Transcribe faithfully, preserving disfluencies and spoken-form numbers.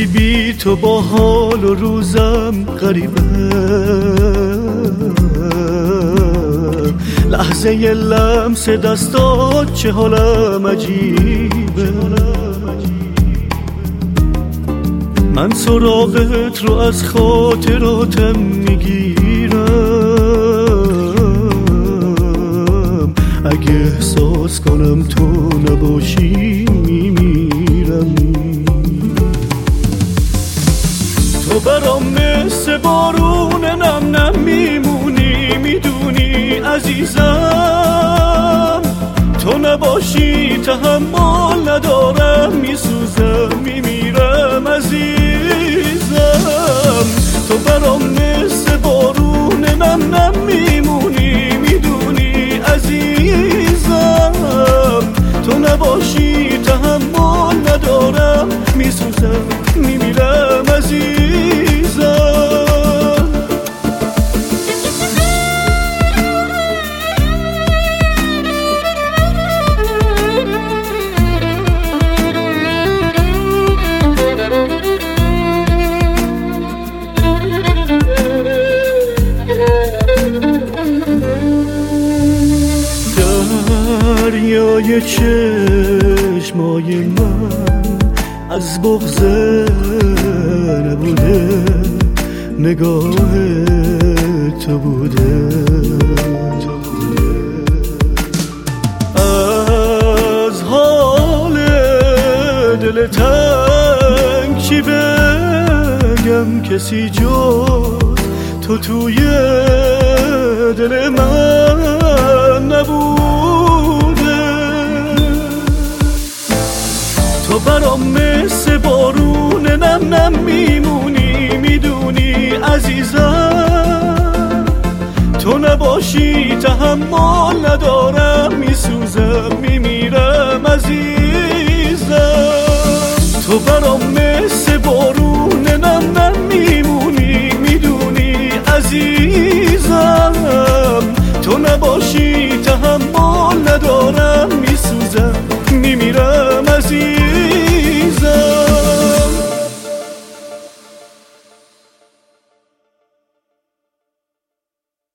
روزی بی تو با حال و روزم غریبه، لحظه ی لمس دستات چه حالم عجیبه. من سراغت رو از خاطراتم میگیرم، اگه احساس کنم تو نباشی میمیرم. تو برام مثل بارون نم نم میمونی، میدونی عزیزم، تو نباشی تحمل ندارم، میسوزم میمیرم عزیزم. تو برام مثل بارون نم نم میمونی، میدونی عزیزم، تو نباشی تحمل ندارم، میسوزم میمیرم عزیزم. دریای چشمای من از بغض نبوده، نگاه تو بوده. از حال دل تنگ چی بگم، کسی جز تو توی دل من نبوده. تو برام مثل بارون نم نم میمونی، میدونی عزیزم، تو نباشی تحمل ندارم، میسوزم میمیرم عزیزم. تو برام